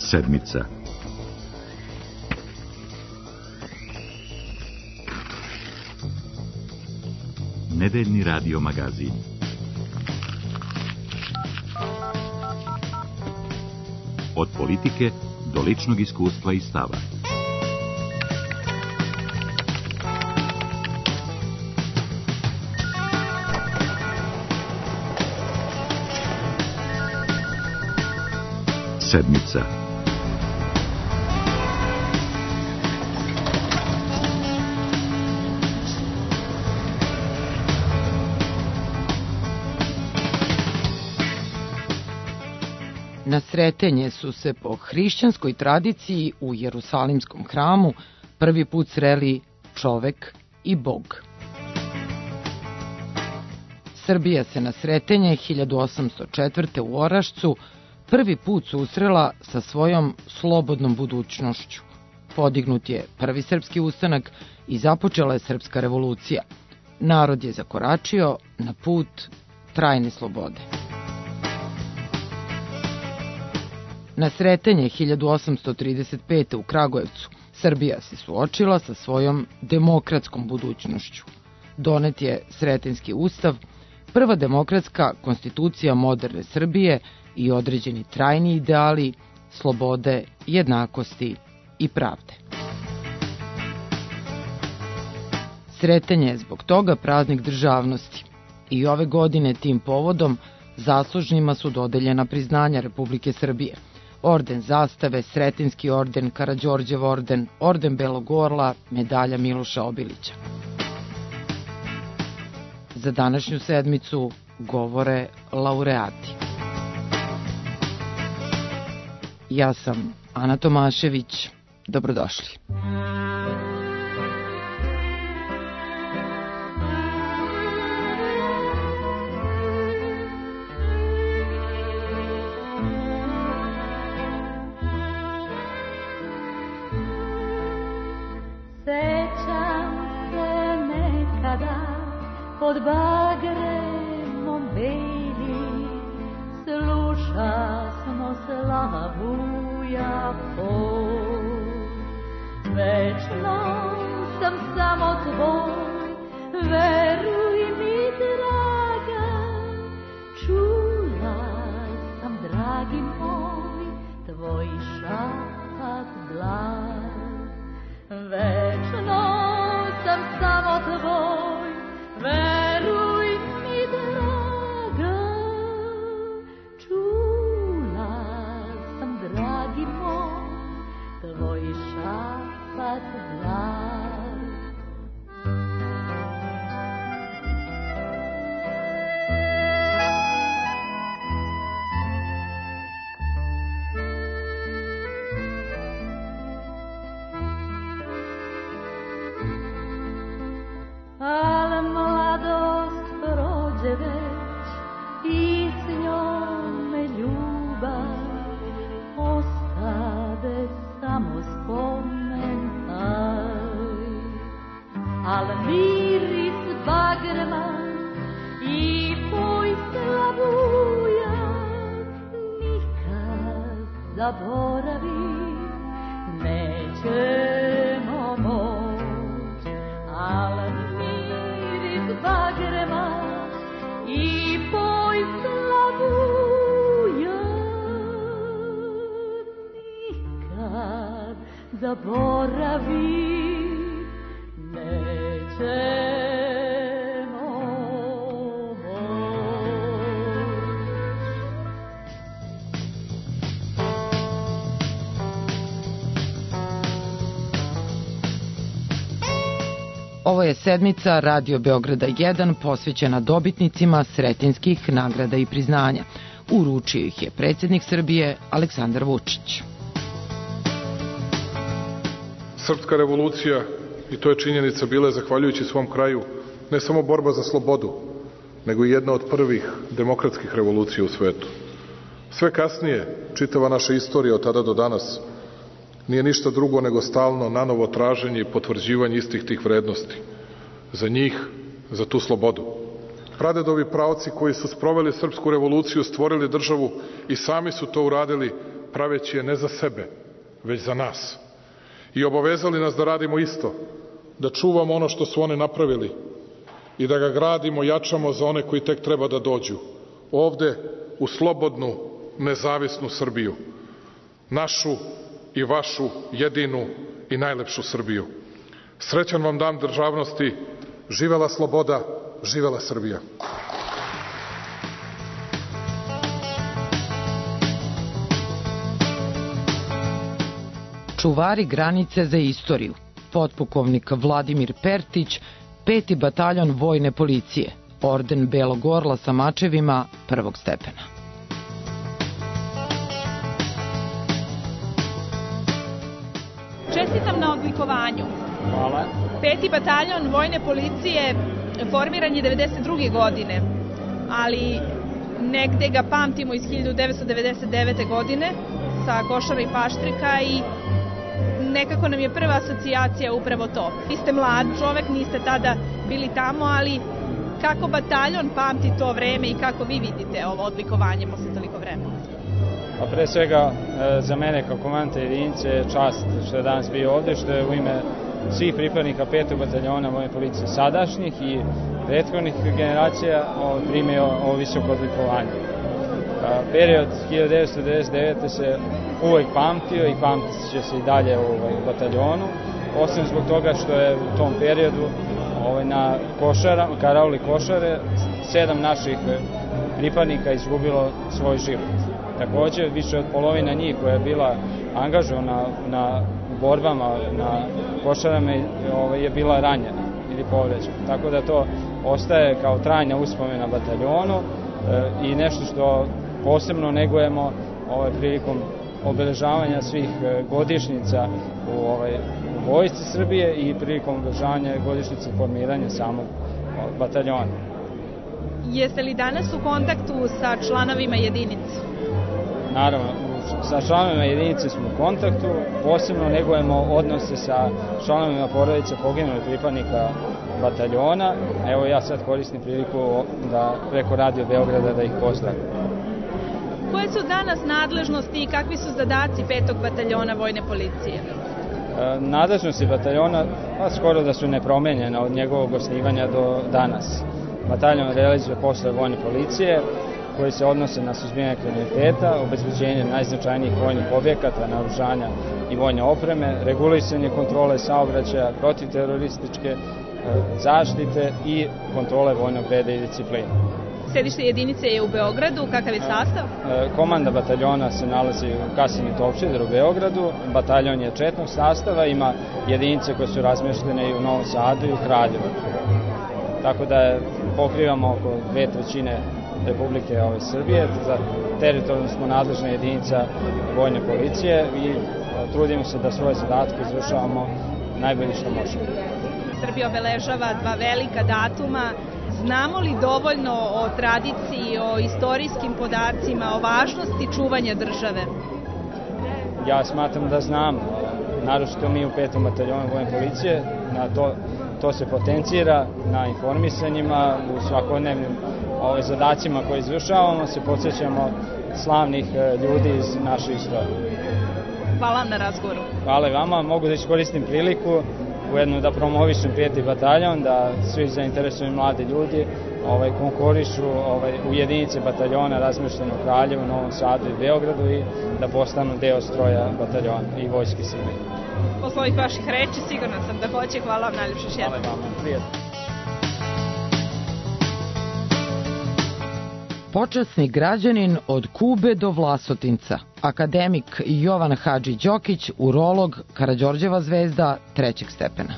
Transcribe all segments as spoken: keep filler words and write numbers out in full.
Sedmica. Nedeljni radio magazin. Od politike do ličnog iskustva i stava. Sedmica. Na Sretenje su se po hrišćanskoj tradiciji u Jerusalimskom hramu prvi put sreli čovek i Bog. Srbija se na Sretenje hiljadu osamsto četvrte. u Orašcu prvi put susrela sa svojom slobodnom budućnošću. Podignut je prvi srpski ustanak i započela je srpska revolucija. Narod je zakoračio na put trajne slobode. Na Sretenje hiljadu osamsto trideset pete. u Kragujevcu Srbija se suočila sa svojom demokratskom budućnošću. Donet je Sretenjski ustav, prva demokratska konstitucija moderne Srbije i određeni trajni ideali slobode, jednakosti i pravde. Sretenje je zbog toga praznik državnosti i ove godine tim povodom zaslužnima su dodeljena priznanja Republike Srbije. Orden zastave, Sretenjski orden, Karađorđev orden, orden Belog orla, medalja Miloša Obilića. Za današnju sedmicu govore laureati. Ja sam Ana Tomašević. Dobrodošli. Sećam se nekada pod bagremom beli, sluša smo slavuja pol. Večno sam samo tvoj, veruj mi draga, čula sam, dragi moj, tvoj šapat blag. Večno sam samo tvoj, veruj mi draga, čula sam, dragi moj, tvoj šapat blag. Al mladost prođe već i s njome ljubav, ostade samo spomen taj. Al miris bagrema i tvoj slavuja nikad zaboravi nećemo moć. Al bagrema i poj slavuja nikad zaboravi nećemo moć. Ovo je sedmica Radio Beograda jedan posvećena dobitnicima Sretenjskih nagrada i priznanja. Uručio ih je predsjednik Srbije Aleksandar Vučić. Srpska revolucija, i to je činjenica, bila je zahvaljujući svom kraju ne samo borba za slobodu, nego i jedna od prvih demokratskih revolucija u svetu. Sve kasnije, čitava naša istorija od tada do danas, nije ništa drugo nego stalno nanovo traženje i potvrđivanje istih tih vrednosti. Za njih, za tu slobodu. Pradedovi praoci koji su sproveli srpsku revoluciju, stvorili državu i sami su to uradili praveći je ne za sebe, već za nas. I obavezali nas da radimo isto, da čuvamo ono što su one napravili i da ga gradimo, jačamo za one koji tek treba da dođu. Ovde, u slobodnu, nezavisnu Srbiju. Našu i vašu jedinu i najlepšu Srbiju. Srećan vam dan državnosti, živela sloboda, živela Srbija. Čuvari granice za istoriju. Potpukovnik Vladimir Pertić, peti bataljon vojne policije, orden Belog orla sa mačevima prvog stepena. Čestitam na odlikovanju. Hvala. Peti bataljon vojne policije formiran je devedeset druge godine, ali negde ga pamtimo iz hiljadu devetsto devedeset devete. godine sa Košara i Paštrika i nekako nam je prva asocijacija upravo to. Vi ste mlad čovek, niste tada bili tamo, ali kako bataljon pamti to vreme i kako vi vidite ovo odlikovanje posle toliko vremena? A pre svega za mene kao komandanta jedinice je čast što je danas bio ovde, što je u ime svih pripadnika petog bataljona vojne policije sadašnjih i prethodnih generacija primio ovo visoko odlikovanje. Period hiljadu devetsto devedeset devete. se uvek pamtio i pamtit će se i dalje u bataljonu, osim zbog toga što je u tom periodu na Košara, karauli Košare, sedam naših pripadnika izgubilo svoj život. Takođe, više od polovina njih koja je bila angažovana na borbama na Košarama je bila ranjena ili povređena. Tako da to ostaje kao trajna uspomena bataljonu i nešto što posebno negujemo prilikom obeležavanja svih godišnjica u, ovaj, u Vojsci Srbije i prilikom obeležavanja godišnjice formiranja samog bataljona. Jeste li danas u kontaktu sa članovima jedinice? Naravno, sa članovima jedinice smo u kontaktu, posebno negujemo odnose sa članovima porodice poginulih pripadnika bataljona. Evo ja sad koristim priliku da preko Radio Beograda da ih pozdravim. Koje su danas nadležnosti i kakvi su zadaci petog bataljona vojne policije? E, nadležnosti bataljona pa skoro da su nepromenjene od njegovog osnivanja do danas. Bataljon realizuje poslove vojne policije koji se odnose na suzbijanje kriminaliteta, obezbeđenje najznačajnijih vojnih objekata, naoružanja i vojne opreme, regulisanje kontrole saobraćaja, protivterorističke zaštite i kontrole vojnog reda i discipline. Sedište jedinice je u Beogradu, kakav je sastav? Komanda bataljona se nalazi u Kasini Topčider u Beogradu, bataljon je četnog sastava, ima jedinice koje su razmeštene i u Novom Sadu i u Kraljevu. Tako da pokrivamo oko dve trećine Republike ove Srbije, za teritorijalno smo nadležna jedinica vojne policije i trudimo se da svoje zadatke izvršavamo najbolje što možemo. Srbija obeležava dva velika datuma. Znamo li dovoljno o tradiciji, o istorijskim podacima, o važnosti čuvanja države? Ja smatram da znam, naročito mi u petom bataljonu vojne policije, na to, to se potencira na informisanjima, u svakodnevnim ove zadacima koje izvršavamo, se podsjećamo slavnih ljudi iz naše istorije. Hvala vam na razgovoru. Hvala i vama, mogu da iskoristim priliku ujedno da promovišem peti bataljon, da svi zainteresovani mladi ljudi ovaj, konkurišu ovaj, u jedinice bataljona razmeštene u Kraljevu, Novom Sadu i Beogradu i da postanu deo stroja bataljona i Vojske Srbije. Posle ovih vaših reči sigurno sam da hoće. Hvala vam najljepše još jednom. Hvala vam, prijatno. Počasni građanin od Kube do Vlasotinca, akademik Jovan Hadži Đokić, urolog, Karađorđeva zvezda trećeg stepena.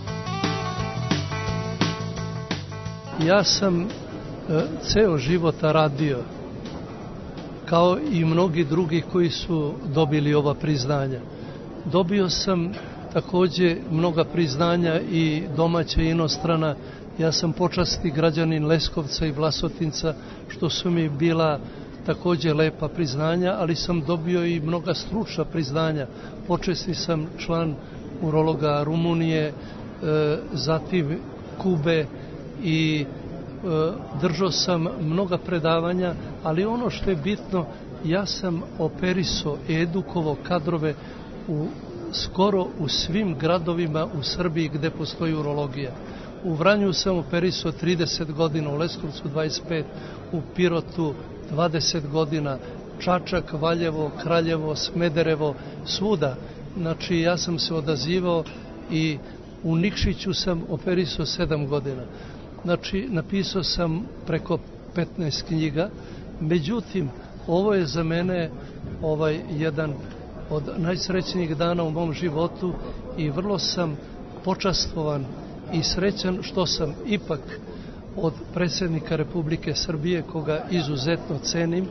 Ja sam e, ceo život radio, kao i mnogi drugi koji su dobili ova priznanja. Dobio sam takođe mnoga priznanja i domaća i inostrana. Ja sam počasni građanin Leskovca i Vlasotinca, što su mi bila takođe lepa priznanja, ali sam dobio i mnoga stručna priznanja. Počasni sam član urologa Rumunije, e, zatim Kube i držao sam mnoga predavanja, ali ono što je bitno, ja sam operisao i edukovao kadrove u skoro u svim gradovima u Srbiji gde postoji urologija. U Vranju sam operisao trideset godina, u Leskovcu dvadeset pet, u Pirotu dvadeset godina, Čačak, Valjevo, Kraljevo, Smederevo, svuda. Znači, ja sam se odazivao i u Nikšiću sam operisao sedam godina. Znači, napisao sam preko petnaest knjiga, međutim, ovo je za mene ovaj jedan od najsrećnijih dana u mom životu i vrlo sam počastvovan i srećan što sam ipak od predsjednika Republike Srbije, koga izuzetno cenim,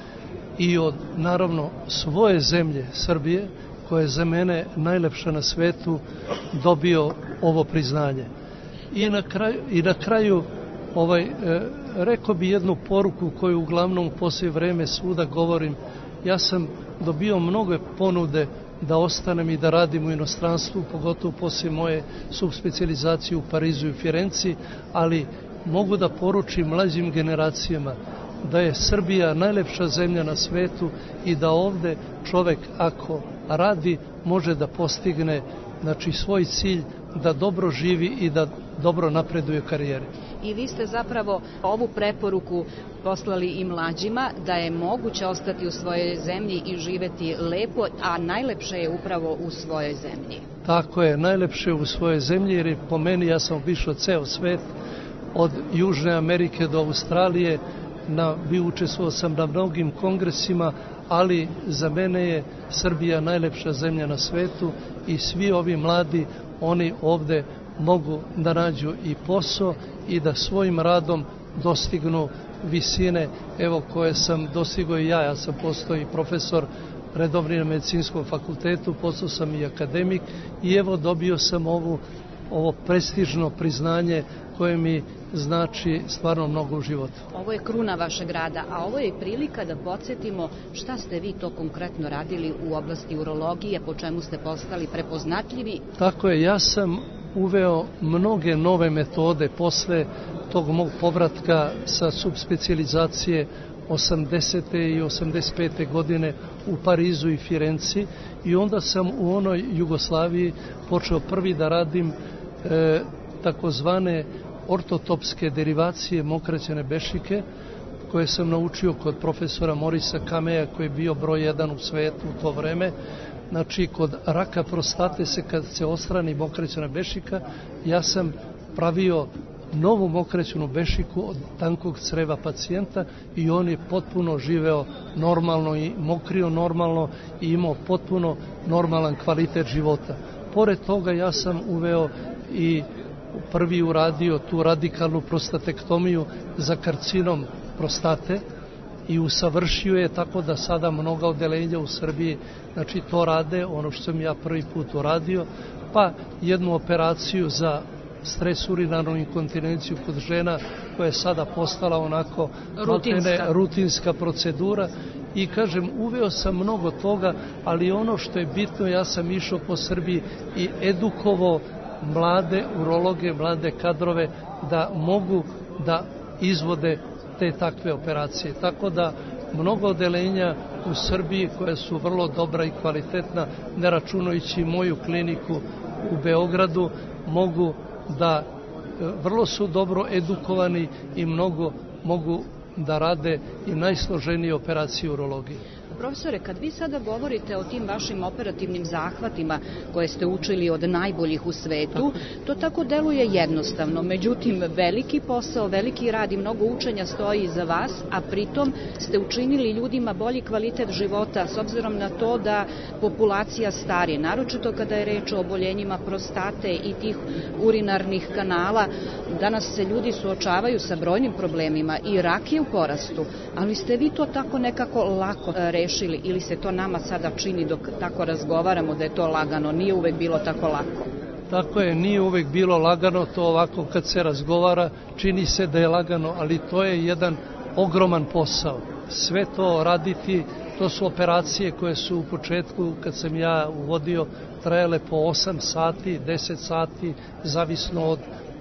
i od, naravno, svoje zemlje Srbije, koja je za mene najlepša na svetu, dobio ovo priznanje. I na kraju, i na kraju ovaj, e, rekao bi jednu poruku koju uglavnom u poslije vreme svuda govorim. Ja sam dobio mnoge ponude da ostanem i da radim u inostranstvu, pogotovo poslije moje subspecijalizacije u Parizu i Firenci, ali mogu da poručim mlađim generacijama da je Srbija najlepša zemlja na svetu i da ovde čovek ako radi može da postigne, znači, svoj cilj, da dobro živi i da dobro napreduje u karijeri. I vi ste zapravo ovu preporuku poslali i mlađima, da je moguće ostati u svojoj zemlji i živeti lepo, a najlepše je upravo u svojoj zemlji. Tako je, najlepše je u svojoj zemlji, jer po meni ja sam obišao ceo svet, od Južne Amerike do Australije, na, bio učestvovao sam na mnogim kongresima, ali za mene je Srbija najlepša zemlja na svetu i svi ovi mladi, oni ovde mogu da nađu i posao i da svojim radom dostignu visine, evo, koje sam dostigao i ja. Ja sam postao i profesor redovni na Medicinskom fakultetu, postao sam i akademik i evo dobio sam ovu, ovo prestižno priznanje koje mi znači stvarno mnogo u životu. Ovo je kruna vašeg rada, a ovo je prilika da podsjetimo šta ste vi to konkretno radili u oblasti urologije, po čemu ste postali prepoznatljivi. Tako je, ja sam uveo mnoge nove metode posle tog mog povratka sa subspecijalizacije osamdesete i osamdeset pete godine u Parizu i Firenci, i onda sam u onoj Jugoslaviji počeo prvi da radim e, takozvane ortotopske derivacije mokraćene bešike, koje sam naučio kod profesora Morisa Kameja, koji je bio broj jedan u svetu u to vreme. Znači, kod raka prostate se, kad se odstrani mokraćena bešika, ja sam pravio novu mokraćenu bešiku od tankog creva pacijenta i on je potpuno živeo normalno i mokrio normalno i imao potpuno normalan kvalitet života. Pored toga ja sam uveo i prvi uradio tu radikalnu prostatektomiju za karcinom prostate i usavršio je, tako da sada mnoga odeljenja u Srbiji, znači, to rade, ono što sam ja prvi put uradio, pa jednu operaciju za stres urinarnu inkontinenciju kod žena, koja je sada postala onako rutinska, rutinska procedura. I kažem, uveo sam mnogo toga, ali ono što je bitno, ja sam išao po Srbiji i edukovao mlade urologe, mlade kadrove da mogu da izvode te takve operacije. Tako da mnogo odeljenja u Srbiji koja su vrlo dobra i kvalitetna, ne računajući moju kliniku u Beogradu, mogu da vrlo su dobro edukovani i mnogo mogu da rade i najsloženije operacije urologije. Profesore, kad vi sada govorite o tim vašim operativnim zahvatima koje ste učili od najboljih u svetu, to tako deluje jednostavno. Međutim, veliki posao, veliki rad i mnogo učenja stoji iza vas, a pritom ste učinili ljudima bolji kvalitet života s obzirom na to da populacija stari, naročito kada je reč o oboljenjima prostate i tih urinarnih kanala. Danas se ljudi suočavaju sa brojnim problemima i rak je u porastu, ali ste vi to tako nekako lako rešili. Ili se to nama sada čini dok tako razgovaramo da je to lagano? Nije uvek bilo tako lako. Tako je, nije uvek bilo lagano, to ovako kad se razgovara čini se da je lagano, ali to je jedan ogroman posao. Sve to raditi, to su operacije koje su u početku, kad sam ja uvodio, trajale po osam sati, deset sati, zavisno od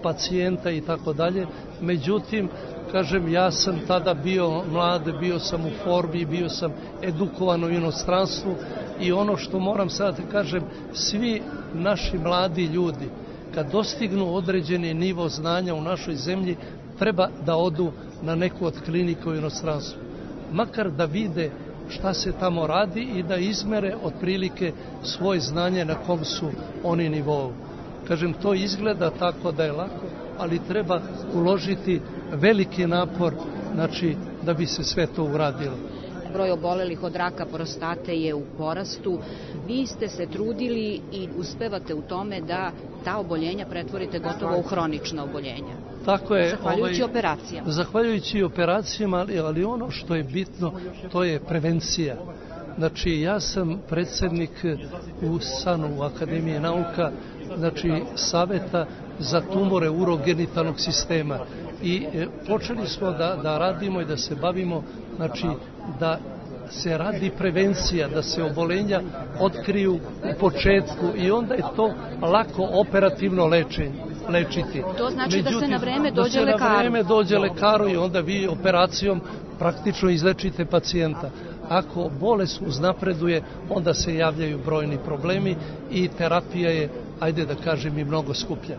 pacijenta i tako dalje. Međutim, kažem, ja sam tada bio mlad, bio sam u formi, bio sam edukovan u inostranstvu i ono što moram sad da kažem, svi naši mladi ljudi, kad dostignu određeni nivo znanja u našoj zemlji, treba da odu na neku od klinika u inostranstvu. Makar da vide šta se tamo radi i da izmere otprilike svoje znanje na kom su oni nivou. Kažem, to izgleda tako da je lako, ali treba uložiti veliki napor, znači, da bi se sve to uradilo. Broj obolelih od raka prostate je u porastu. Vi ste se trudili i uspevate u tome da ta oboljenja pretvorite gotovo u hronična oboljenja. Tako je. Zahvaljujući ovaj, operacijama. Zahvaljujući operacijama, ali, ali ono što je bitno, to je prevencija. Znači, ja sam predsjednik u SANU, u Akademiji nauka, znači, saveta za tumore urogenitalnog sistema. I e, počeli smo da, da radimo i da se bavimo, znači, da se radi prevencija, da se obolenja otkriju u početku i onda je to lako operativno lečenje, lečiti. To znači Međutim, da se na vreme dođe da se lekaru. na vreme dođe lekaru i onda vi operacijom praktično izlečite pacijenta. Ako bolest uznapreduje, onda se javljaju brojni problemi i terapija je, ajde da kažem, i mnogo skuplja.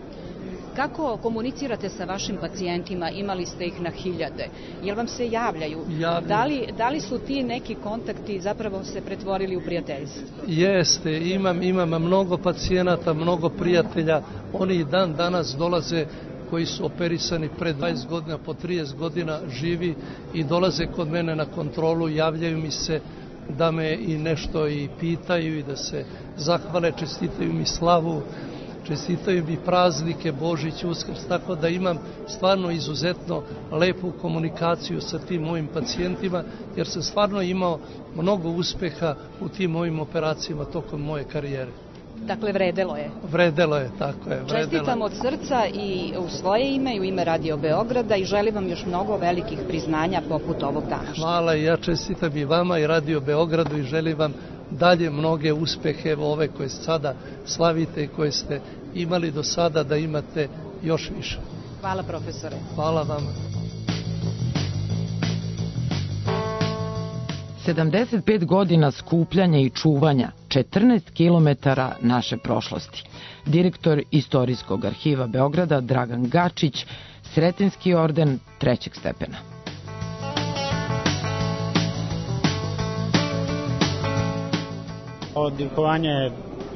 Kako komunicirate sa vašim pacijentima? Imali ste ih na hiljade. Jel vam se javljaju? Da li, da li su ti neki kontakti zapravo se pretvorili u prijateljstvo? Jeste, imam, imam mnogo pacijenata, mnogo prijatelja. Oni i dan danas dolaze koji su operisani pre dvadeset godina, po trideset godina živi i dolaze kod mene na kontrolu, javljaju mi se da me i nešto i pitaju i da se zahvale, čestitaju mi slavu, čestitaju mi praznike, Božić, Uskrs, tako da imam stvarno izuzetno lepu komunikaciju sa tim mojim pacijentima, jer sam stvarno imao mnogo uspeha u tim mojim operacijama tokom moje karijere. Dakle, vredelo je. Vredelo je, tako je. Vredelo. Čestitam od srca i u svoje ime i u ime Radio Beograda i želim vam još mnogo velikih priznanja poput ovog današnjeg. Hvala i ja čestitam i vama i Radio Beogradu i želim vam dalje mnoge uspehe, evo ove koje sada slavite i koje ste imali do sada, da imate još više. Hvala, profesore. Hvala vama. sedamdeset pet godina skupljanja i čuvanja, četrnaest kilometara naše prošlosti. Direktor Istorijskog arhiva Beograda Dragan Gačić, Sretenski orden trećeg stepena. Odlikovanje je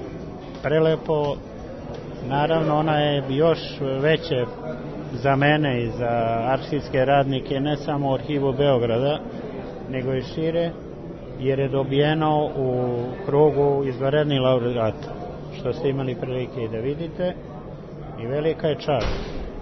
prelepo, naravno ona je još veće za mene i za arhivske radnike, ne samo u arhivu Beograda, nego i šire, jer je dobijeno u krugu izvanrednih laureata, što ste imali prilike i da vidite, i velika je čast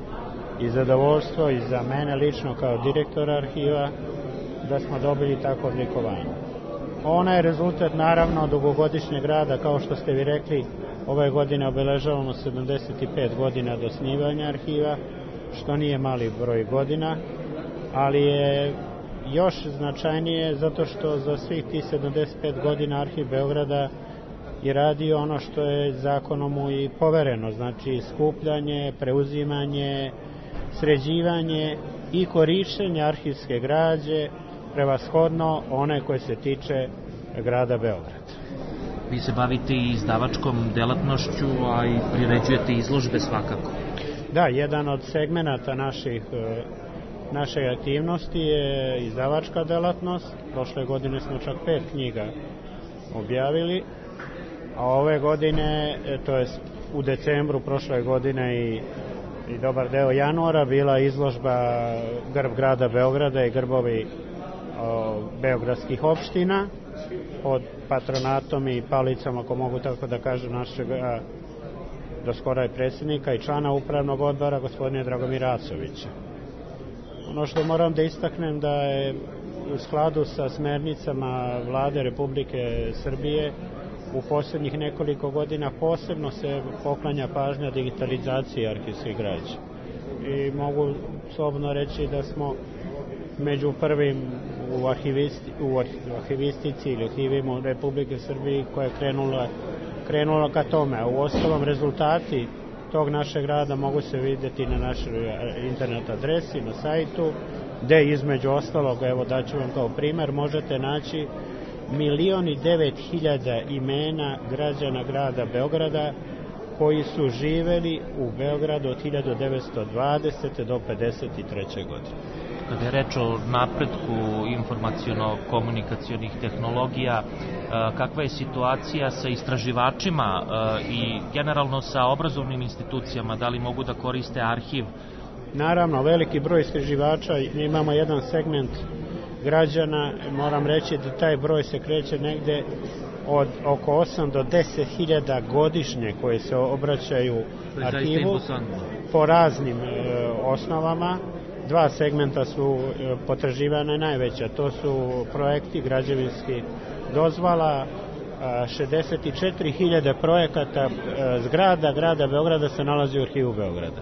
i zadovoljstvo i za mene lično kao direktora arhiva da smo dobili tako odlikovanje. Ona je rezultat naravno dugogodišnjeg rada, kao što ste vi rekli, ove godine obeležavamo sedamdeset pet godina od osnivanja arhiva, što nije mali broj godina, ali je još značajnije zato što za svih tih sedamdeset pet godina Arhiv Beograda je radio ono što je zakonom mu i povereno, znači skupljanje, preuzimanje, sređivanje i korišćenje arhivske građe, prevashodno one koje se tiče grada Beograda. Vi se bavite i izdavačkom delatnošću, a i priređujete izložbe svakako. Da, jedan od segmenata naših naše aktivnosti je izdavačka delatnost. Prošle godine smo čak pet knjiga objavili, a ove godine, to je u decembru prošle godine i, i dobar deo januara, bila izložba grb grada Beograda i grbovi o, beogradskih opština pod patronatom i palicom, ako mogu tako da kažem, našeg do skora je predsjednika i člana upravnog odbora gospodina Dragomira Acovića. Ono što moram da istaknem da je u skladu sa smernicama Vlade Republike Srbije u posljednjih nekoliko godina posebno se poklanja pažnja digitalizaciji arhivskih građa. I mogu slobodno reći da smo među prvim u, arhivisti, u arhivistici ili arhivima Republike Srbije koja je krenula, krenula ka tome. A u ostalom rezultati tog našeg rada mogu se vidjeti na našoj internet adresi, na sajtu, gde između ostalog, evo daću vam kao primer, možete naći milion i devet hiljada imena građana grada Beograda koji su živeli u Beogradu od hiljadu devetsto dvadesete do pedeset treće godine. Kada je reč o napretku informaciono-komunikacionih tehnologija, kakva je situacija sa istraživačima i generalno sa obrazovnim institucijama, da li mogu da koriste arhiv? Naravno, veliki broj istraživača, imamo jedan segment građana, moram reći da taj broj se kreće negde od oko osam do deset hiljada godišnje koje se obraćaju arhivu po raznim e, osnovama. Dva segmenta su e, potraživane najveća, to su projekti građevinski dozvala, šezdeset četiri hiljade projekata e, zgrada grada Beograda se nalazi u arhivu Beograda.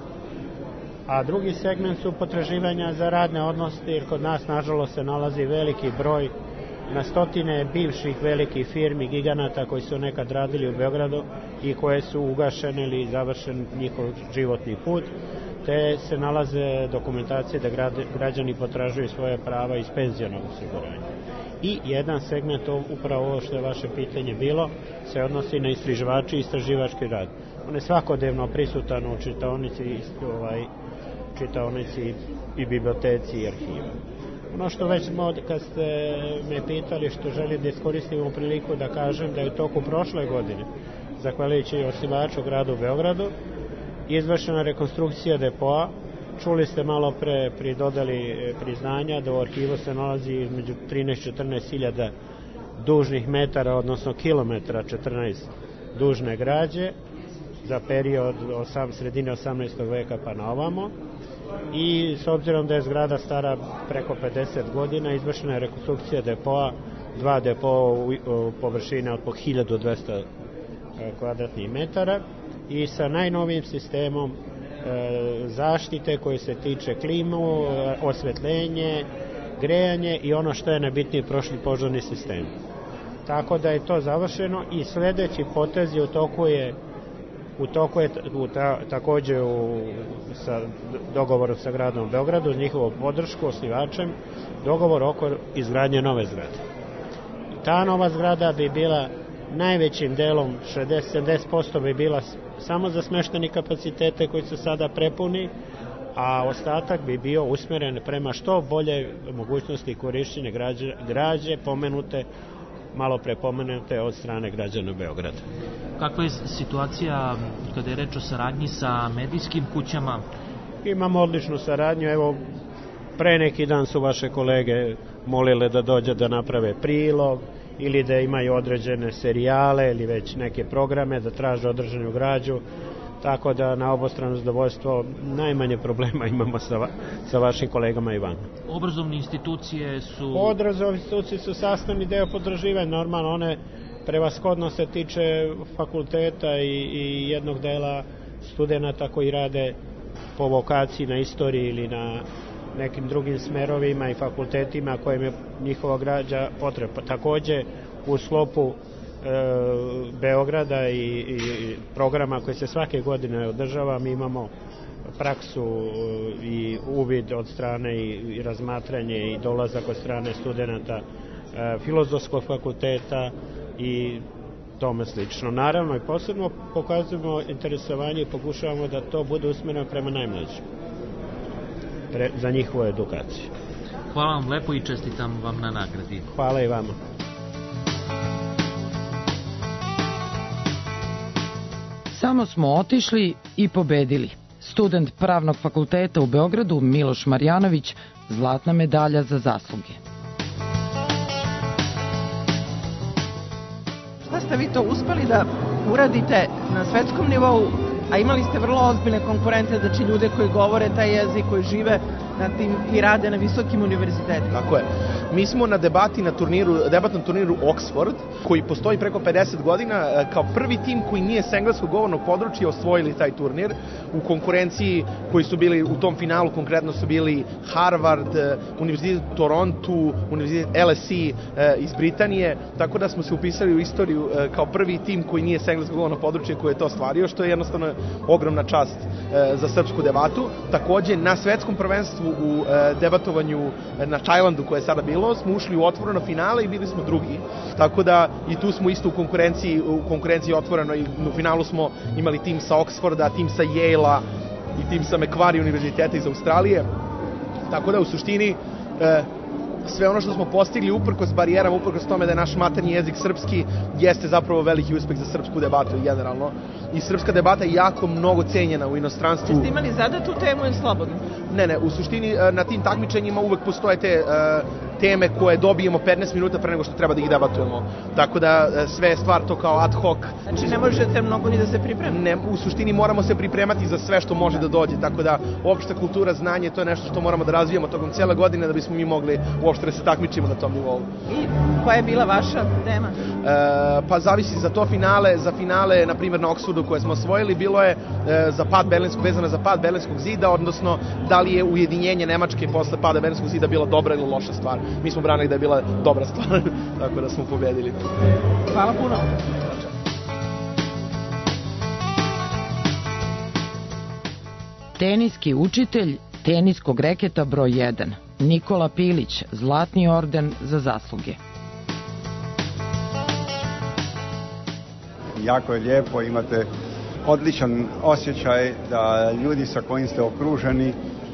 A drugi segment su potraživanja za radne odnose, jer kod nas nažalost se nalazi veliki broj na stotine bivših velikih firmi, giganata koji su nekad radili u Beogradu i koje su ugašene ili završen njihov životni put, te se nalaze dokumentacije da građani potražuju svoje prava iz penzionog osiguranja. I jedan segment, upravo ovo što je vaše pitanje bilo, se odnosi na istraživači i istraživački rad. On je svakodnevno prisutan u čitaonici, ovaj, čitaonici i biblioteci i arhiva. Ono što već kad ste me pitali što želim da iskoristimo priliku da kažem da je u toku prošle godine, zahvaljujući osnivaču gradu u Beogradu, izvršena rekonstrukcija depoa. Čuli ste malo pre pridodali priznanja da u arhivu se nalazi između trinaest do četrnaest hiljada dužnih metara, odnosno kilometra četrnaest dužne građe za period osam, sredine osamnaestog veka pa na ovamo. I s obzirom da je zgrada stara preko pedeset godina, izvršena je rekonstrukcija depoa, dva depoa u površine od po hiljadu dvesta kvadratnih metara i sa najnovijim sistemom e, zaštite koje se tiče klimu, osvetljenje, grejanje i ono što je najbitnije prošli požarni sistem. Tako da je to završeno i sledeći potez je u toku je U toku je u ta, takođe u, sa dogovorom sa gradom Beogradu, uz njihovu podršku, osnivačem, dogovor oko izgradnje nove zgrade. Ta nova zgrada bi bila najvećim delom, šezdeset do sedamdeset posto bi bila samo za smešteni kapacitete koji su sada prepuni, a ostatak bi bio usmeren prema što bolje mogućnosti korišćenja građe, građe pomenute malo prepomenute od strane građana Beograda. Kakva je situacija kada je reč o saradnji sa medijskim kućama? Imamo odličnu saradnju, evo pre neki dan su vaše kolege molile da dođe da naprave prilog ili da imaju određene serijale ili već neke programe da traže određenu građu, tako da na obostrano zadovoljstvo najmanje problema imamo sa, va, sa vašim kolegama i vama. Obrazovne institucije su... Obrazovne institucije su sastavni deo potraživanja, normalno one prevashodno se tiče fakulteta i, i jednog dela studenta koji rade po vokaciji na istoriji ili na nekim drugim smerovima i fakultetima kojim je njihova građa potreba. Takođe u sklopu Beograda i, i programa koji se svake godine održava, mi imamo praksu i uvid od strane i, i razmatranje i dolazak od strane studenta e, filozofskog fakulteta i tome slično. Naravno i posebno pokazujemo interesovanje i pokušavamo da to bude usmereno prema najmlađim pre, za njihovu edukaciju. Hvala vam lepo i čestitam vam na nagradi. Hvala i vama. Samo smo otišli i pobedili. Student Pravnog fakulteta u Beogradu Miloš Marjanović, zlatna medalja za zasluge. Šta ste vi to uspeli da uradite na svetskom nivou, a imali ste vrlo ozbiljne konkurente, znači ljude koji govore taj jezik, koji žive na tim i rade na visokim univerzitetima? Tako je. Mi smo na debati na turniru, debatnom turniru Oxford, koji postoji preko pedeset godina, kao prvi tim koji nije s engleskog govornog područja osvojili taj turnir. U konkurenciji koji su bili u tom finalu konkretno su bili Harvard, Univerzitet Toronto, Univerzitet L S E iz Britanije, tako da smo se upisali u istoriju kao prvi tim koji nije s engleskog govornog područja koji je to ostvario, što je jednostavno ogromna čast za srpsku debatu. Takođe, na svetskom prvenstvu u debatovanju na Tajlandu koje je sada bilo, smo ušli u otvoreno finale i bili smo drugi. Tako da i tu smo isto u konkurenciji, u konkurenciji otvoreno i u finalu smo imali tim sa Oxforda, tim sa Yale-a i tim sa Macquarie univerziteta iz Australije. Tako da u suštini sve ono što smo postigli uprkos barijerama, uprkos tome da je naš maternji jezik srpski, jeste zapravo veliki uspeh za srpsku debatu generalno. I srpska debata je jako mnogo cenjena u inostranstvu. Jeste imali zadatu temu ili slobodno? Ne, ne, u suštini na tim takmičenjima uvek postoje te uh, teme koje dobijemo petnaest minuta pre nego što treba da ih debatujemo. Tako da sve je stvar to kao ad hoc. Znači ne možete mnogo ni da se pripremite? Ne, u suštini moramo se pripremati za sve što može da dođe. Tako da opšta kultura, znanje, to je nešto što moramo da razvijamo tokom cijele godine da bismo mi mogli uopšte da se takmičimo na tom nivou. I koja je bila vaša tema? E, pa zavisi za to finale, za finale, na primjer na Oxfordu koje smo osvojili, bilo je e, za pad Berlinskog, vezano za pad Berlinskog zida, odnosno da li je ujedinjenje Nemačke posle pada Berlinskog zida bila dobra ili loša stvar. Mi smo branili da je bila dobra stvar, tako da smo pobedili. Hvala puno. Teniski učitelj teniskog reketa broj jedan, Nikola Pilić, zlatni orden za zasluge. Jako je lijepo, imate odličan osjećaj da ljudi sa kojim ste okruženi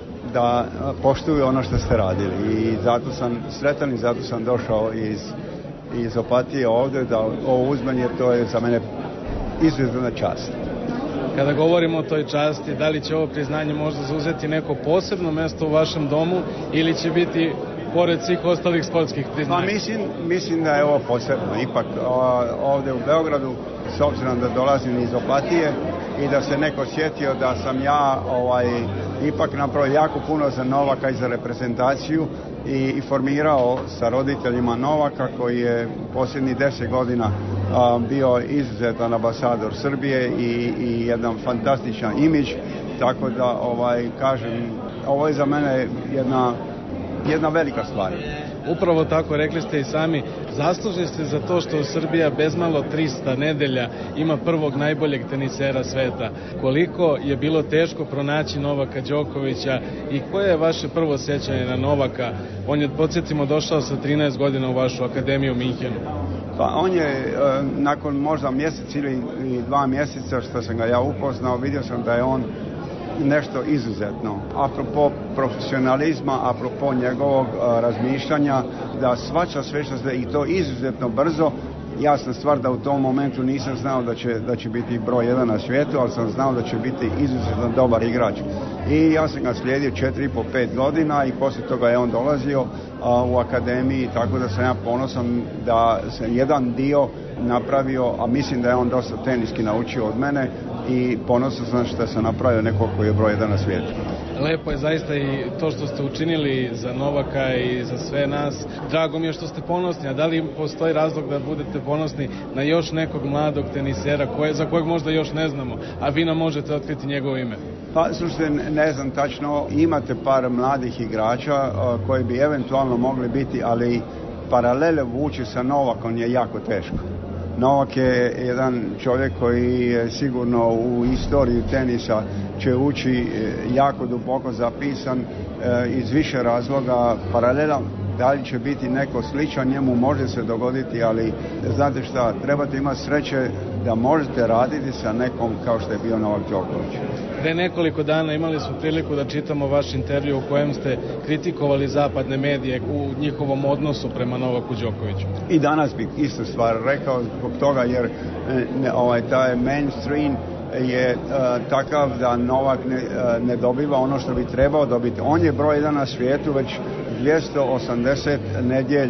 da poštuju ono što ste radili i zato sam sretan i zato sam došao iz, iz Opatije ovde da ovo uzmem jer to je za mene izuzetna čast. Kada govorimo o toj časti, da li će ovo priznanje možda zauzeti neko posebno mesto u vašem domu ili će biti pored svih ostalih sportskih priznanja? Pa mislim, mislim da je ovo posebno. Ipak ovde u Beogradu, s obzirom da dolazim iz Opatije i da se neko sjetio da sam ja ovaj, ipak napravio jako puno za Novaka i za reprezentaciju i, i formirao sa roditeljima Novaka koji je posljednjih deset godina a, bio izuzetan ambasador Srbije i, i jedan fantastičan imidž, tako da ovaj, kažem, ovo je za mene jedna jedna velika stvar. Upravo tako, rekli ste i sami, zaslužni ste za to što Srbija bez malo trista nedelja ima prvog najboljeg tenisera sveta. Koliko je bilo teško pronaći Novaka Đokovića i koje je vaše prvo sećanje na Novaka? On je, podsjetimo, došao sa trinaest godina u vašu akademiju u Minhenu. Pa on je, nakon možda mjesec ili dva mjeseca što sam ga ja upoznao, vidio sam da je on nešto izuzetno. Apropo profesionalizma, apropo njegovog a, razmišljanja, da svača sve što se i to izuzetno brzo. Jasna stvar da u tom momentu nisam znao da će, da će biti broj jedan na svijetu, ali sam znao da će biti izuzetno dobar igrač. I ja sam ga slijedio četiri po pet godina i poslije toga je on dolazio a, u akademiji, tako da sam ja ponosan da sam jedan dio napravio, a mislim da je on dosta teniski naučio od mene i ponosan sam što sam napravio nekog koji je broj jedan na svijetu. Lepo je zaista i to što ste učinili za Novaka i za sve nas. Drago mi je što ste ponosni, a da li postoji razlog da budete ponosni na još nekog mladog tenisera koje, za kojeg možda još ne znamo, a vi nam možete otkriti njegovo ime? Pa, slušajte, ne znam tačno, imate par mladih igrača uh, koji bi eventualno mogli biti, ali paralele vući sa Novakom je jako teško. Novak je jedan čovjek koji je sigurno u istoriju tenisa će ući jako duboko zapisan e, iz više razloga paralela. Da li će biti neko sličan njemu, može se dogoditi, ali znate šta, trebate imati sreće da možete raditi sa nekom kao što je bio Novak Đoković. Pre nekoliko dana imali smo priliku da čitamo vaš intervju u kojem ste kritikovali zapadne medije u njihovom odnosu prema Novaku Đokoviću. I danas bih istu stvar rekao zbog toga jer ne, ovaj, taj mainstream je uh, takav da Novak ne, uh, ne dobiva ono što bi trebao dobiti. On je broj jedan na svijetu već dvjesto osamdeset nedjelja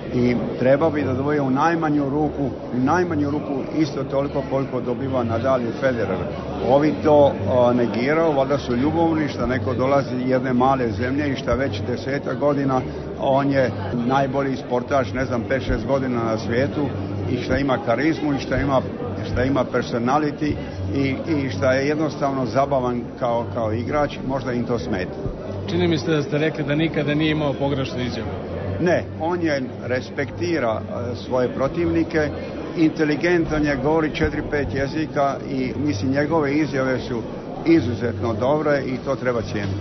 i treba bi da dobije u najmanju ruku, u najmanju ruku isto toliko koliko dobiva Nadal i Federer. Ovi to a, negirao, valjda su ljubovni što neko dolazi iz jedne male zemlje i šta već deseta godina on je najbolji sportaš, ne znam, pet šest godina na svijetu i šta ima karizmu i šta ima, šta ima personality i, i šta je jednostavno zabavan kao, kao igrač, možda im to smeta. Čini mi se da ste rekli da nikada nije imao pogrešnu izjavu. Ne, on je respektira svoje protivnike, inteligentan je, govori četiri pet jezika i mislim njegove izjave su izuzetno dobre i to treba cijeniti.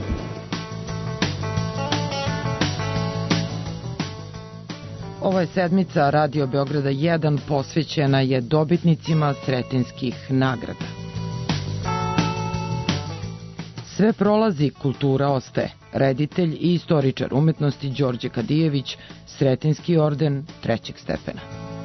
Ova je sedmica Radio Beograda jedan posvećena je dobitnicima Sretenjskih nagrada. Sve prolazi, kultura ostaje. Reditelj i istoričar umetnosti Đorđe Kadijević, Sretenjski orden trećeg stepena.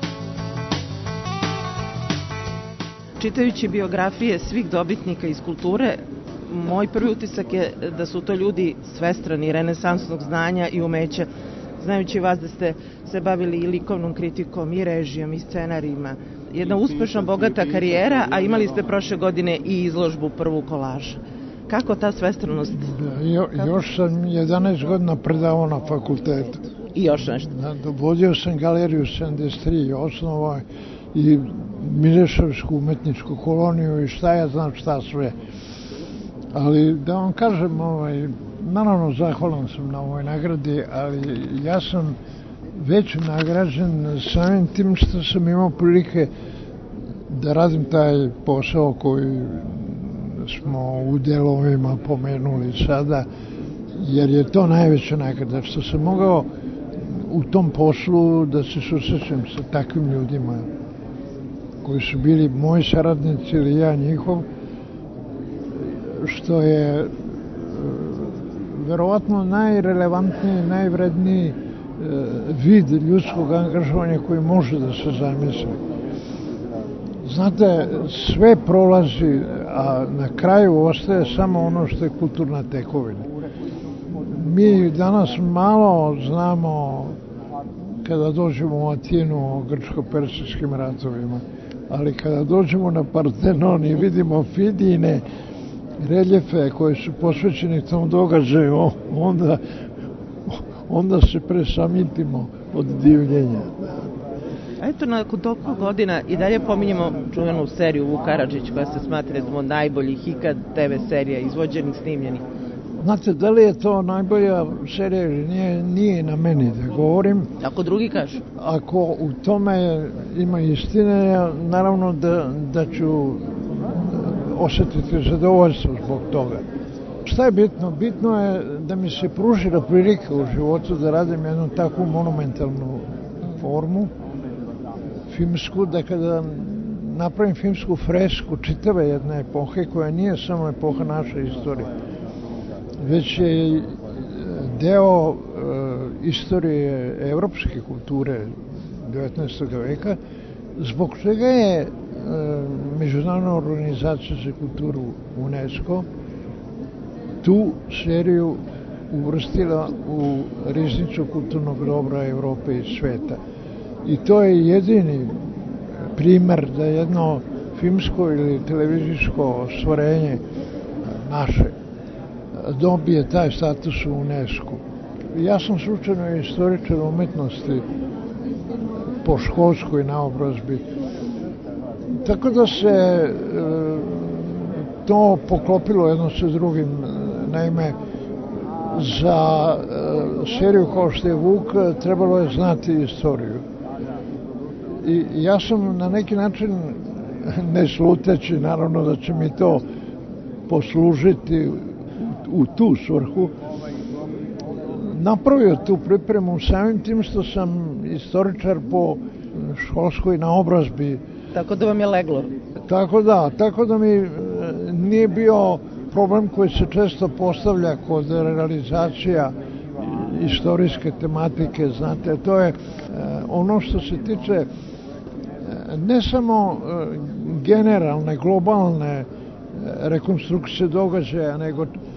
Čitajući biografije svih dobitnika iz kulture, moj prvi utisak je da su to ljudi svestrani renesansnog znanja i umeća. Znajući vas da ste se bavili i likovnom kritikom, i režijom, i scenarijima. Jedna uspešna, bogata karijera, a imali ste prošle godine i izložbu prvu kolaža. Kako ta svestranost? Da, jo, još sam jedanaest godina predavao na fakultetu. I još nešto? Da, vodio sam galeriju sedamdeset tri osnova i Mileševsku umetničku koloniju i šta ja znam šta sve. Ali da vam kažem, ovaj, naravno zahvalan sam na ovoj nagradi, ali ja sam već nagrađen samim tim što sam imao prilike da radim taj posao koji smo u delovima pomenuli sada, jer je to najveća nagrada, što sam mogao u tom poslu da se susrećem sa takvim ljudima koji su bili moji saradnici ili ja njihov, što je verovatno najrelevantniji, najvredniji vid ljudskog angažovanja koji može da se zamisli. Znate, sve prolazi, a na kraju ostaje samo ono što je kulturna tekovina. Mi danas malo znamo kada dođemo u Atinu o grčko-persijskim ratovima, ali kada dođemo na Partenon i vidimo Fidijine reljefe koje su posvećeni tom događaju, onda, onda se presamitimo od divljenja. A eto, nakon toliko godina i dalje pominjemo čuvenu seriju Vuk Karadžić, koja se smatra jednom od najboljih ikad te ve serija izvođenih, snimljenih. Znate, da li je to najbolja serija ili nije, nije na meni da govorim. Ako drugi kažu. Ako u tome ima istine, naravno da, da ću osjetiti zadovoljstvo zbog toga. Šta je bitno? Bitno je da mi se pružila prilika u životu da radim jednu takvu monumentalnu formu, filmsku, da kada napravim filmsku fresku čitave jedne epohe, koja nije samo epoha naše istorije, već je deo e, istorije evropske kulture devetnaestog veka, zbog čega je e, Međunarodna organizacija za kulturu UNESCO tu seriju uvrstila u riznicu kulturnog dobra Evrope i sveta. I to je jedini primer da jedno filmsko ili televizijsko stvorenje naše dobije taj status u UNESCO. Ja sam slučajno istoričar umetnosti po školskoj naobrazbi, tako da se e, to poklopilo jedno sa drugim. Naime, za e, seriju kao što je Vuk trebalo je znati istoriju. I ja sam na neki način, ne sluteći, naravno da će mi to poslužiti u tu svrhu, napravio tu pripremu samim tim što sam istoričar po školskoj naobrazbi. Tako da vam je leglo? Tako da, tako da mi nije bio problem koji se često postavlja kod realizacija istorijske tematike, znate, to je ono što se tiče ne samo generalne, globalne rekonstrukcije događaja, nego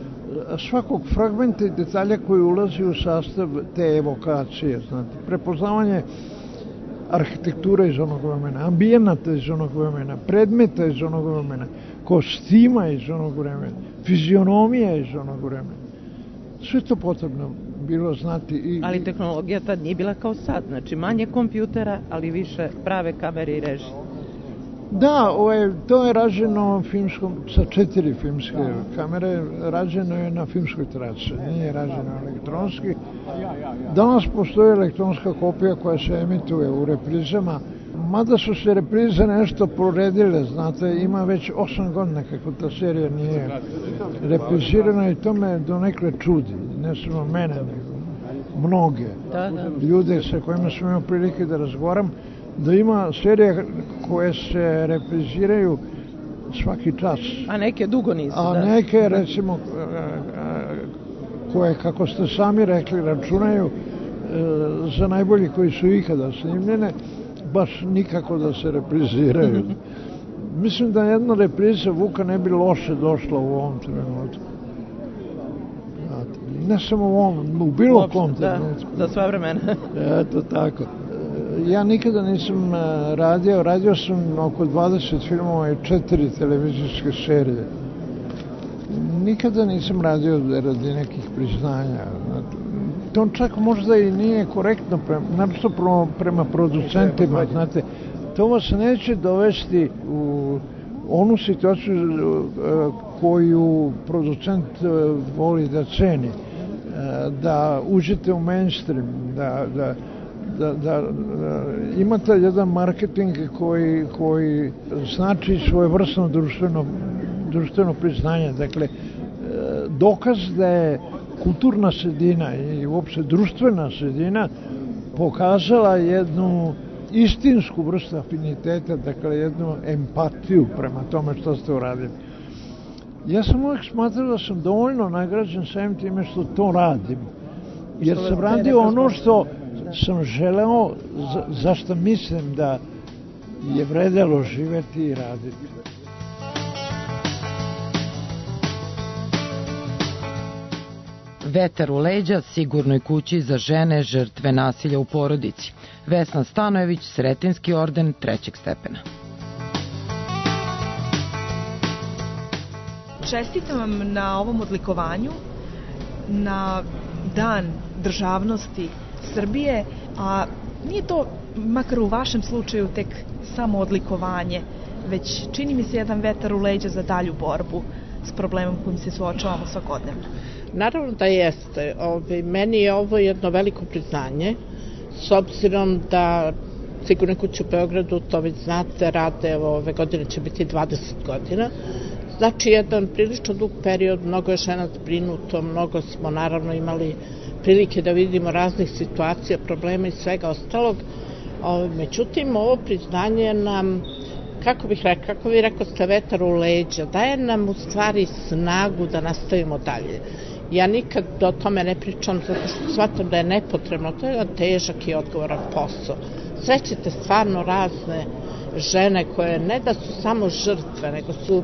svakog fragmenta i detalja koji ulazi u sastav te evokacije, znate, prepoznavanje arhitekture iz onog vremena, ambijenata iz onog vremena, predmeta iz onog vremena, kostima iz onog vremena, fizionomija iz onog vremena. Sve to potrebno bilo znati. I, ali tehnologija tad nije bila kao sad, znači manje kompjutera, ali više prave kamere i režije. Da, ovaj, to je rađeno filmskom, sa četiri filmske kamere, rađeno je na filmskoj traci, nije rađeno elektronski. Danas postoji elektronska kopija koja se emituje u reprizama, mada su se reprize nešto proredile, znate, ima već osam godina kako ta serija nije reprizirana i to me donekle čudi, ne samo mene, nego mnoge da, da. ljude sa kojima sam imao prilike da razgovaram, da ima serija koje se repriziraju svaki čas. A neke dugo nisu. A da. neke, recimo, koje, kako ste sami rekli, računaju za najbolji koji su ikada snimljene, baš nikako da se repriziraju. Mislim da jedna repriza Vuka ne bi loše došla u ovom trenutku. Ne samo u ovom, u bilo kom trenutku. Da, za sva vremena. Eto tako. Ja nikada nisam radio, radio sam oko dvadeset filmova i četiri televizijske serije. Nikada nisam radio radi nekih priznanja. To čak možda i nije korektno, naprosto prema producentima, znate. To vas neće dovesti u onu situaciju koju producent voli da ceni. Da uđete u mainstream, da... da Da, da, da imate jedan marketing koji, koji znači svojevrsno društveno, društveno priznanje. Dakle, dokaz da je kulturna sredina i uopšte društvena sredina pokazala jednu istinsku vrstu afiniteta, dakle jednu empatiju prema tome što ste uradili. Ja sam uvijek smatrao da sam dovoljno nagrađen samim time što to radim. Jer sam radio ono što sam želeo, za, zašto mislim da je vredelo živeti i raditi. Vetar u leđa sigurnoj kući za žene žrtve nasilja u porodici. Vesna Stanojević, Sretenski orden trećeg stepena. Čestitam vam na ovom odlikovanju, na dan državnosti Srbije, a nije to, makar u vašem slučaju, tek samo odlikovanje, već čini mi se jedan vetar u leđa za dalju borbu s problemom kojim se suočavamo svakodnevno. Naravno da jeste. Ove, meni je ovo jedno veliko priznanje, s obzirom da Sigurne kuće u Beogradu, to već znate, rade, ove godine će biti dvadeset godina. Znači, jedan prilično dug period, mnogo je žena zbrinuto, mnogo smo naravno imali prilike da vidimo raznih situacija, problema i svega ostalog. Međutim, ovo priznanje nam, kako bih rekao, kako vi rekao ste, vetar u leđa, daje nam u stvari snagu da nastavimo dalje. Ja nikad o tome ne pričam zato što shvatam da je nepotrebno, to je jedan težak i odgovoran posao. Srećete stvarno razne žene koje ne da su samo žrtve, nego su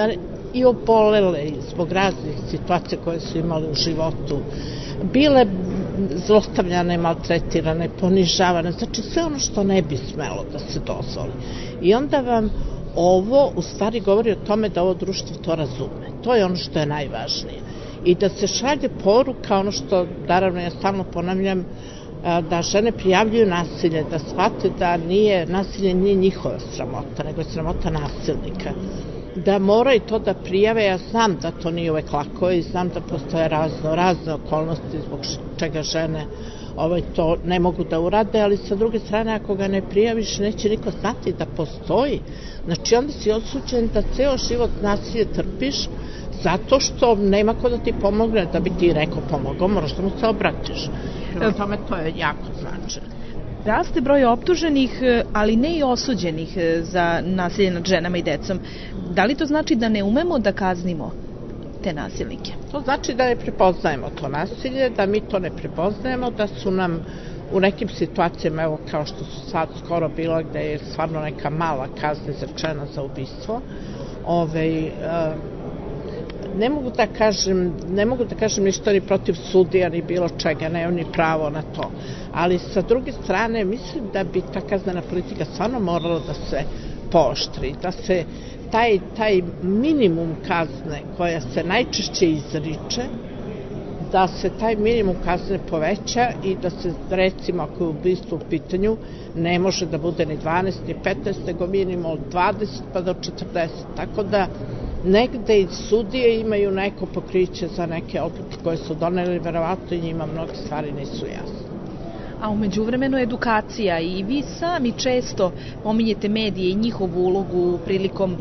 i obolele zbog raznih situacija koje su imali u životu, bile zlostavljane, maltretirane, ponižavane, znači sve ono što ne bi smelo da se dozvoli. I onda vam ovo u stvari govori o tome da ovo društvo to razume. To je ono što je najvažnije. I da se šalje poruka, ono što, naravno, ja stalno ponavljam, da žene prijavljuju nasilje, da shvate da nije, nasilje nije njihova sramota, nego je sramota nasilnika. Da moraju to da prijave, ja znam da to nije uvek lako i znam da postoje razno, razne okolnosti zbog čega žene ovaj, to ne mogu da urade, ali sa druge strane ako ga ne prijaviš neće niko znati da postoji. Znači onda si osuđen da ceo život nasilje trpiš zato što nema ko da ti pomogne, da bi ti rekao pomogao, moraš da mu se obratiš. Prema tome to je jako značajno. Raste broj optuženih, ali ne i osuđenih za nasilje nad ženama i decom. Da li to znači da ne umemo da kaznimo te nasilnike? To znači da ne prepoznajemo to nasilje, da mi to ne prepoznajemo, da su nam u nekim situacijama, evo kao što su sad skoro bilo, gde je stvarno neka mala kazna izrečena za ubistvo, ove, ne mogu da kažem, ne mogu da kažem ništa ni protiv sudija, ni bilo čega, nemam ni pravo na to. Ali sa druge strane, mislim da bi ta kaznena politika stvarno morala da se pooštri, da se taj, taj minimum kazne koja se najčešće izriče, da se taj minimum kazne poveća i da se, recimo, ako je ubistvo u pitanju, ne može da bude ni dvanaest, ni petnaest, nego minimum od dvadeset pa do četrdeset. Tako da negde i sudije imaju neko pokriće za neke odluke koje su doneli, verovatno i njima mnoge stvari nisu jasne. A umeđu vremenu edukacija i vi sami često pominjete medije i njihovu ulogu prilikom,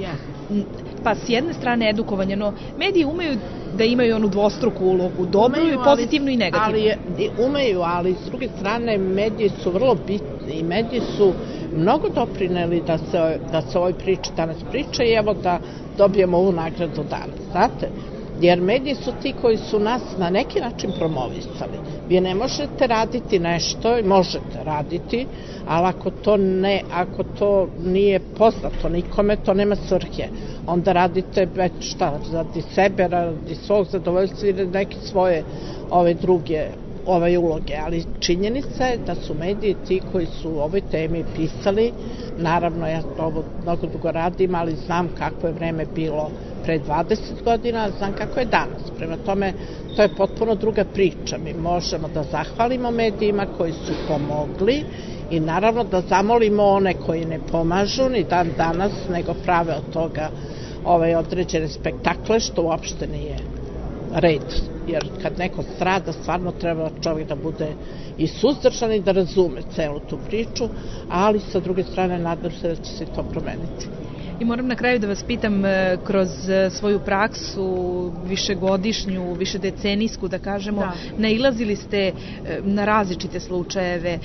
pa s jedne strane edukovanja, no mediji umeju da imaju onu dvostruku ulogu, dobru i pozitivnu i negativnu. Ali, umeju, ali s druge strane mediji su vrlo bitni i mediji su mnogo doprineli da se, da se ovoj priči danas priča i evo da dobijemo ovu nagradu danas, znate? Jer mediji su ti koji su nas na neki način promovisali. Vi ne možete raditi nešto, možete raditi, ali ako to, ne, ako to nije poznato nikome, to nema svrhe. Onda radite već šta, radi sebe, radi svog zadovoljstva ili neke svoje ove druge ove uloge, ali činjenica je da su mediji ti koji su u ovoj temi pisali. Naravno, ja ovo mnogo dugo radim, ali znam kako je vreme bilo pre dvadeset godina, znam kako je danas. Prema tome, to je potpuno druga priča. Mi možemo da zahvalimo medijima koji su pomogli i naravno da zamolimo one koji ne pomažu ni dan danas, nego prave od toga ove određene spektakle, što uopšte nije red. Jer kad neko strada, stvarno treba čovjek da bude i suzdržan i da razume celu tu priču, ali sa druge strane nadam se da će se to promeniti. I moram na kraju da vas pitam, kroz svoju praksu višegodišnju, višedecenijsku, da kažemo, da. Nailazili ste na različite slučajeve,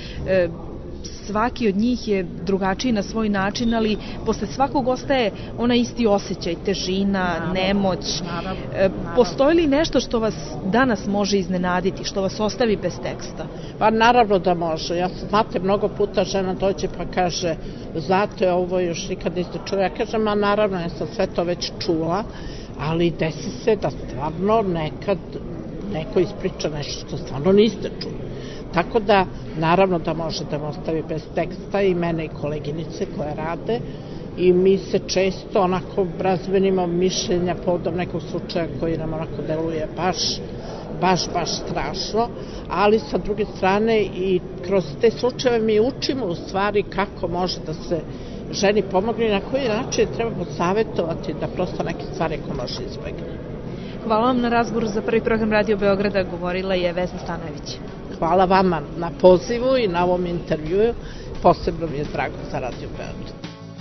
svaki od njih je drugačiji na svoj način, ali posle svakog ostaje onaj isti osjećaj, težina, naravno, nemoć. Naravno, naravno. Postoji li nešto što vas danas može iznenaditi, što vas ostavi bez teksta? Pa naravno da može. Ja sam, znate, mnogo puta žena dođe pa kaže, znate, ovo još nikad niste čuli. Ja kažem, a naravno, ja sam sve to već čula, ali desi se da stvarno nekad neko ispriča nešto što stvarno niste čuli. Tako da, naravno da može da me ostavi bez teksta i mene i koleginice koje rade i mi se često onako razmenimo mišljenja povodom nekog slučaja koji nam onako deluje baš, baš, baš strašno, ali sa druge strane i kroz te slučajeve mi učimo u stvari kako može da se ženi pomogne i na koji način treba posavjetovati da prosto neke stvari ko može izbjegne. Hvala vam na razgovoru za Prvi program Radio Beograda, govorila je Vesna Stanojević. Hvala vama na pozivu i na ovom intervjuu. Posebno mi je drago za Radio Beograd.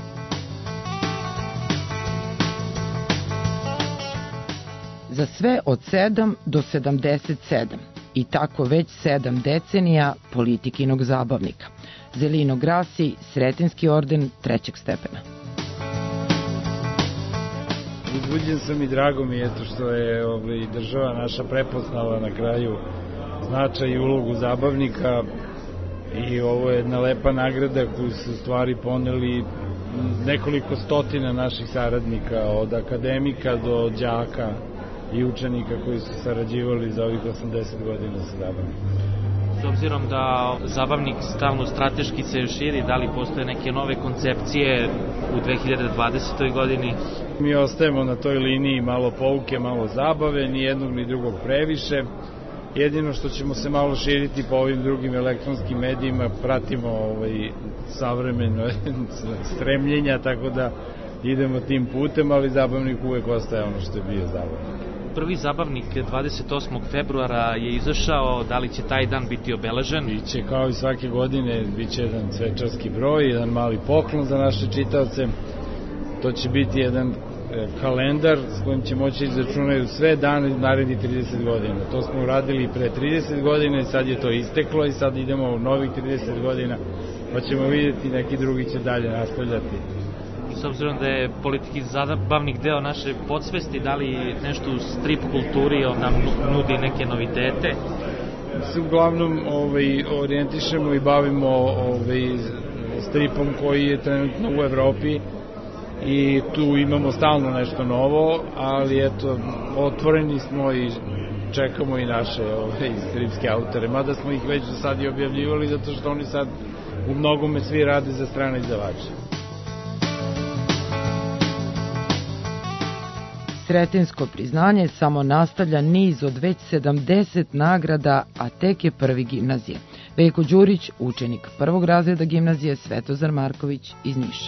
Za sve od sedam do sedamdeset sedam i tako već sedam decenija politikinog zabavnika. Zelino Grasi, Sretenski orden trećeg stepena. Uzbuđen sam i drago mi je to što je ovaj, država naša prepoznala na kraju značaj i ulogu zabavnika i ovo je jedna lepa nagrada koju su stvari poneli nekoliko stotina naših saradnika, od akademika do đaka i učenika koji su sarađivali za ovih osamdeset godina sa zabavnikom. S obzirom da zabavnik stalno strateški se širi, da li postoje neke nove koncepcije u dve hiljade dvadesetoj godini? Mi ostajemo na toj liniji malo pouke, malo zabave, ni jednog ni drugog previše. Jedino što ćemo se malo širiti po ovim drugim elektronskim medijima, pratimo ovaj savremeno stremljenja, tako da idemo tim putem, ali zabavnik uvek ostaje ono što je bio zabavnik. Prvi zabavnik dvadeset osmog februara je izašao, da li će taj dan biti obeležen? Biće kao i svake godine, biće jedan svečarski broj, jedan mali poklon za naše čitaoce. To će biti jedan kalendar s kojim će moći izračunaju sve dane narednih trideset godina. To smo uradili pre trideset godina i sad je to isteklo i sad idemo u novih trideset godina, pa ćemo vidjeti, neki drugi će dalje nastavljati. S obzirom da je politički zabavnik deo naše podsvesti, da li nešto u strip kulturi nam nudi neke novitete? Se uglavnom ovaj, orijentišemo i bavimo ovaj, stripom koji je trenutno u Evropi i tu imamo stalno nešto novo, ali eto, otvoreni smo i čekamo i naše ove, stripske autore, mada smo ih već do sad i objavljivali, zato što oni sad u mnogome svi rade za strane izdavače. Sretenjsko priznanje samo nastavlja niz od već sedamdeset nagrada, a tek je prvi gimnazije. Veljko Đurić, učenik prvog razreda gimnazije Svetozar Marković iz Niša.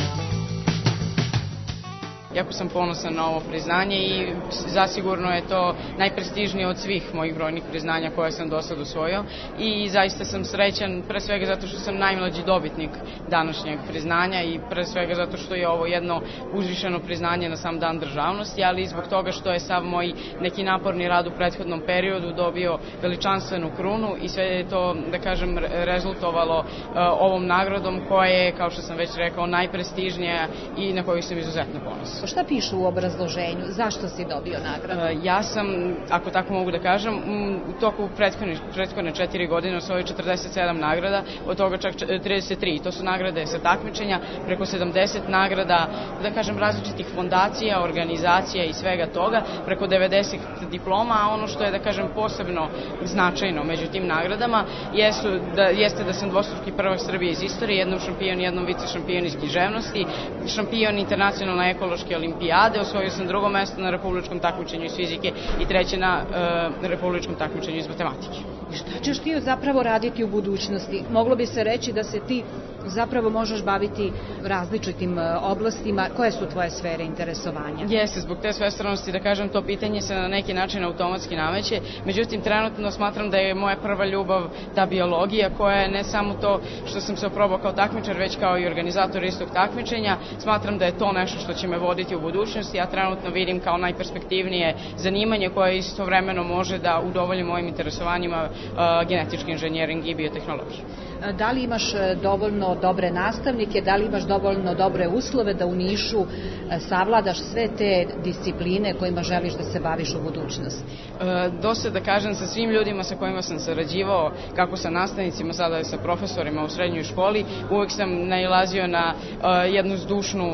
Jako sam ponosan na ovo priznanje i zasigurno je to najprestižnije od svih mojih brojnih priznanja koje sam do sad usvojio i zaista sam srećan pre svega zato što sam najmlađi dobitnik današnjeg priznanja i pre svega zato što je ovo jedno uzvišeno priznanje na sam dan državnosti, ali i zbog toga što je sav moj neki naporni rad u prethodnom periodu dobio veličanstvenu krunu i sve je to, da kažem, rezultovalo uh, ovom nagradom koja je, kao što sam već rekao, najprestižnija i na koju sam izuzetno ponosan. Šta piše u obrazloženju? Zašto si dobio nagradu? Ja sam, ako tako mogu da kažem, u toku prethodne četiri godine osvojio četrdeset sedam nagrada, od toga čak trideset tri. To su nagrade sa takmičenja, preko sedamdeset nagrada, da kažem, različitih fondacija, organizacija i svega toga, preko devedeset diploma, a ono što je, da kažem, posebno značajno među tim nagradama jesu, da, jeste da sam dvostruki prvak Srbije iz istorije, jednom šampion, jednom vice šampion iz književnosti, šampion internacionalne ekološke olimpijade, osvojio sam drugo mesto na republičkom takmičenju iz fizike i treće na e, republičkom takmičenju iz matematike. Šta ćeš ti zapravo raditi u budućnosti? Moglo bi se reći da se ti zapravo možeš baviti različitim oblastima. Koje su tvoje sfere interesovanja? Jeste, zbog te svestranosti, da kažem, to pitanje se na neki način automatski nameće. Međutim, trenutno smatram da je moja prva ljubav ta biologija, koja je ne samo to što sam se oprobao kao takmičar, već kao i organizator istog takmičenja. Smatram da je to nešto što će me voditi u budućnosti. Ja trenutno vidim kao najperspektivnije zanimanje koje istovremeno može da udovolji mojim interesovanjima uh, genetički inženjering i biotehnologija. Da li imaš dovoljno dobre nastavnike, da li imaš dovoljno dobre uslove da u Nišu savladaš sve te discipline kojima želiš da se baviš u budućnosti? E, dosta da kažem, sa svim ljudima sa kojima sam sarađivao, kako sa nastavnicima, sada i sa profesorima u srednjoj školi, uvek sam nailazio na e, jednu zdušnu,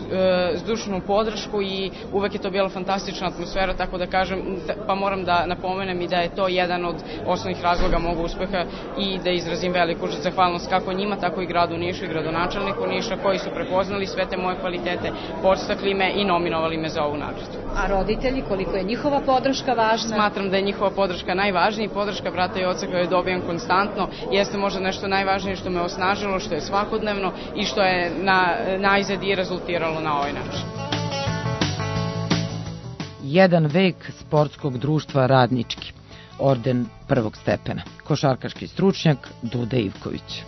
e, zdušnu podršku i uvek je to bila fantastična atmosfera, tako da kažem, pa moram da napomenem i da je to jedan od osnovnih razloga mog uspeha i da izrazim veliku zahvalnost kako njima, tako i gradu Nišu i gradonačelniku Niša, koji su prepoznali sve te moje kvalitete, podstakli me i nominovali me za ovu nagradu. A roditelji, koliko je njihova podrška važna? Smatram da je njihova podrška najvažnija, podrška brata i oca koju dobijam konstantno, jeste možda nešto najvažnije što me osnažilo, što je svakodnevno i što je na, najzad i rezultiralo na ovaj način. Jedan vek sportskog društva Radnički. Orden prvog stepena. Košarkaški stručnjak Duda Ivković.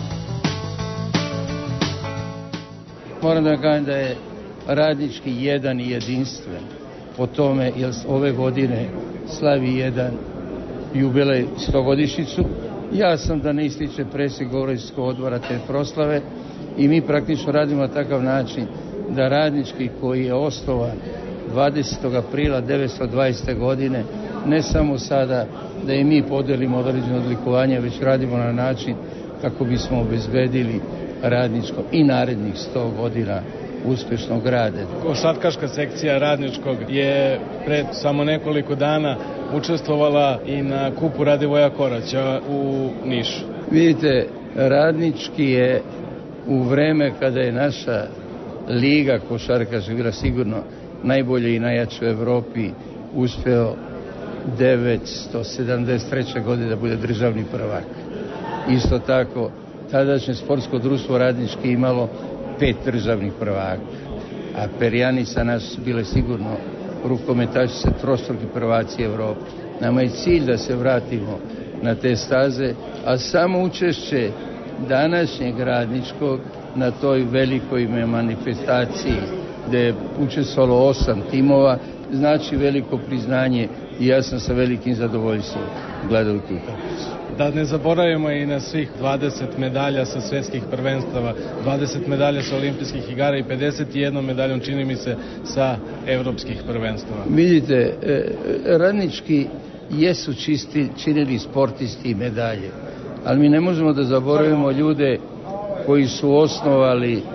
Moram da kažem da je Radnički jedan i jedinstven po tome, jer ove godine slavi jedan jubilej stogodišnjicu. Ja sam, da ne ističe predsjednik Govorničkog odbora te proslave, i mi praktično radimo na takav način da Radnički, koji je osnovan dvadesetog aprila devetsto dvadesete. godine, ne samo sada da i mi podelimo određeno odlikovanje, već radimo na način kako bismo obezbedili Radničko i narednih sto godina uspešnog rada. Košarkaška sekcija Radničkog je pred samo nekoliko dana učestvovala i na kupu Radivoja Koraća u Nišu. Vidite, Radnički je u vreme kada je naša liga košarkaška bila sigurno najbolje i najjače u Evropi, uspeo devetsto sedamdeset treće. godine da bude državni prvak. Isto tako, tadašnje sportsko društvo Radnički imalo pet državnih prvaka, a perjanica nas bile sigurno rukometašice trostruki prvaci Evrope. Nama je cilj da se vratimo na te staze, a samo učešće današnjeg Radničkog na toj velikoj manifestaciji gde je učestvovalo osam timova znači veliko priznanje i ja sam sa velikim zadovoljstvom gledao tu utakmicu. Da ne zaboravimo i na svih dvadeset medalja sa svetskih prvenstava, dvadeset medalja sa olimpijskih igara i pedeset jedan medaljom, čini mi se, sa evropskih prvenstava. Vidite, Radnički jesu čisti, činili sportisti i medalje, ali mi ne možemo da zaboravimo ljude koji su osnovali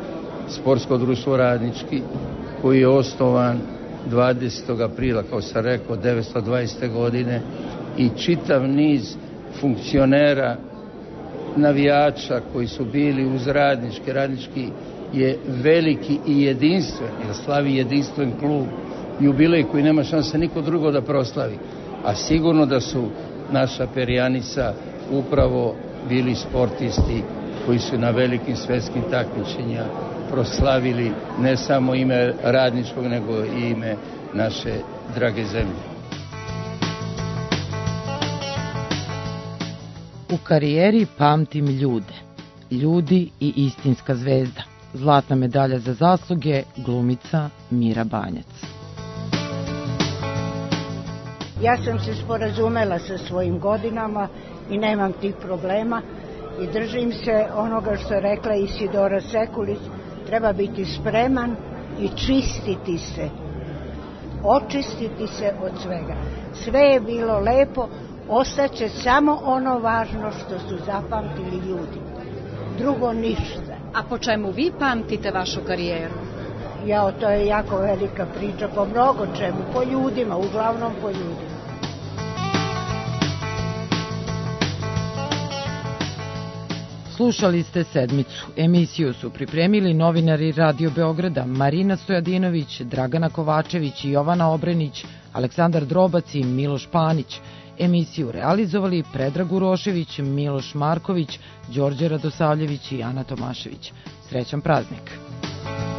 Sportsko društvo Radnički, koji je osnovan dvadesetog aprila, kao sam rekao, devetsto dvadesete godine, i čitav niz funkcionera, navijača koji su bili uz Radnički. Radnički je veliki i jedinstven, jer slavi jedinstven klub, jubilej koji nema šanse niko drugo da proslavi. A sigurno da su naša perjanica upravo bili sportisti koji su na velikim svetskim takmičenja proslavili ne samo ime Radničkog, nego i ime naše drage zemlje. U karijeri pamtim ljude. Ljudi i istinska zvezda. Zlatna medalja za zasluge, glumica Mira Banjac. Ja sam se sporazumela sa svojim godinama i nemam tih problema i držim se onoga što je rekla Isidora Sekulić, treba biti spreman i čistiti se, očistiti se od svega. Sve je bilo lepo, ostaće samo ono važno što su zapamtili ljudi, drugo ništa. A po čemu vi pamtite vašu karijeru? Jao, to je jako velika priča, po mnogo čemu, po ljudima, uglavnom po ljudima. Slušali ste Sedmicu. Emisiju su pripremili novinari Radio Beograda Marina Stojadinović, Dragana Kovačević, Jovana Obrenić, Aleksandar Drobac i Miloš Panić. Emisiju realizovali Predrag Urošević, Miloš Marković, Đorđe Radosavljević i Ana Tomašević. Srećan praznik!